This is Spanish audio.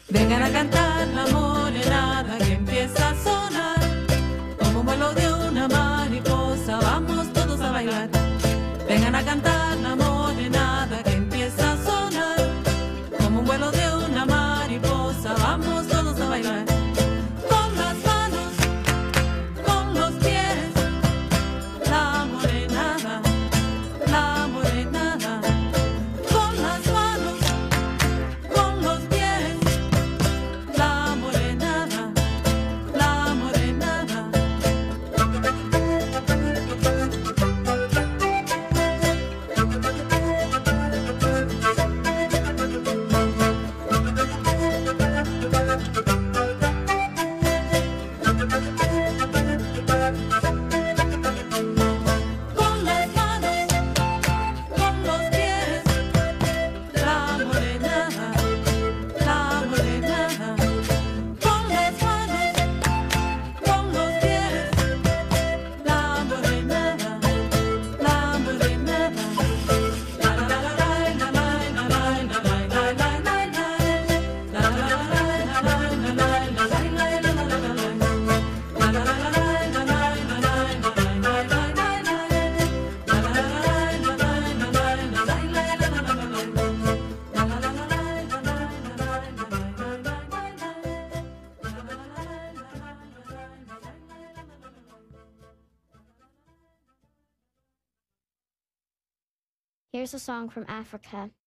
Vengan a cantar la morenada que empieza a sonar. Como un vuelo de una mariposa, vamos todos a bailar. Vengan a cantar la morenada que empieza a sonar. Como un vuelo de una mariposa, vamos todos a bailar. Con las manos, con los pies, la morenada, la morenada. Con las manos, con los pies, la morenada, la morenada. Con las manos, con los pies, la morenada, la morenada. Con las manos, con los pies, la morenada, la morenada. La la la la la la la la la la la la la. La la la la la la la la la la la la. La la la la la la la la la la la. Here's a song from Africa.